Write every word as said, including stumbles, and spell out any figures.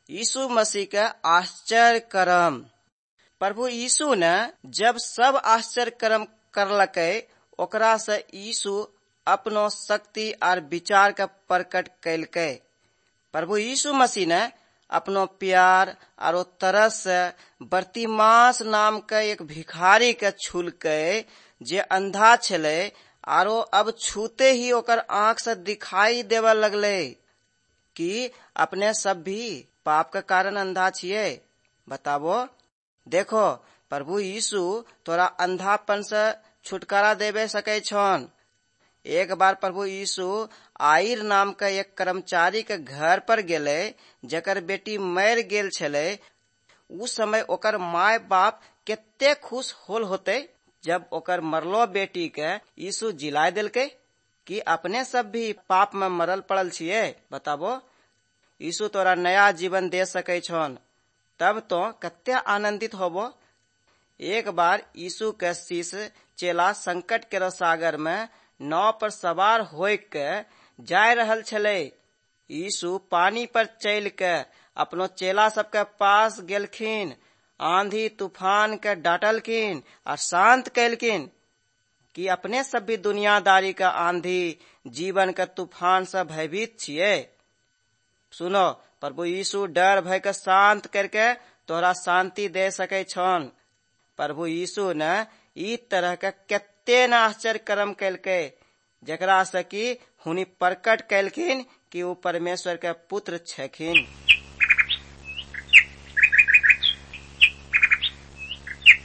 यीशु मसीह के आश्चर्य कर्म। प्रभु यीशु ने जब सब आश्चर्य कर्म करलकै, ओकरा से यीशु अपनो शक्ति और विचार के प्रकट कैलकै। प्रभु यीशु मसीह ने अपनो प्यार और तरस से बर्तिमास नाम के एक भिखारी के छूलकै, जे अंधा छलै, आरो अब छूते ही ओकर आंख से दिखाई देवे लगलै। कि अपने सब भी पाप के कारण अंधा छियै? बताबो। देखो, प्रभु यीशु तोरा अंधापन से छुटकारा देवे सकै छन। एक बार प्रभु यीशु आईर नाम के एक कर्मचारी के घर पर गेले, जकर बेटी मर गेल छले। उस समय ओकर माय बाप केते खुश होल होते जब ओकर मरलो बेटी के यीशु जिलाय देलकै। कि अपने सब भी पाप में मरल पड़ल छियै? बताबो। यीशु तोरा नया जीवन दे सकै छन, तब तो कते आनंदित होबो। एक बार यीशु के शिष्य चेला संकट के सागर में नाव पर सवार होय के जाय रहल छले। यीशु पानी पर चल के अपनो चेला सबके पास गेलखिन, आंधी तूफान के डांटलखिन और शांत कैलखिन। कि अपने सब भी दुनियादारी का आंधी, जीवन के तूफान से भयभीत छियै? सुनो, प्रभु यीशु डर भय के शांत करके तोहरा शांति दे सकै छन। प्रभु यीशु ने ई तरह के केते न आश्चर्य कर्म कैलकै, जेकरा से कि हुनी प्रकट कैलखिन कि वो परमेश्वर के पुत्र छथिन।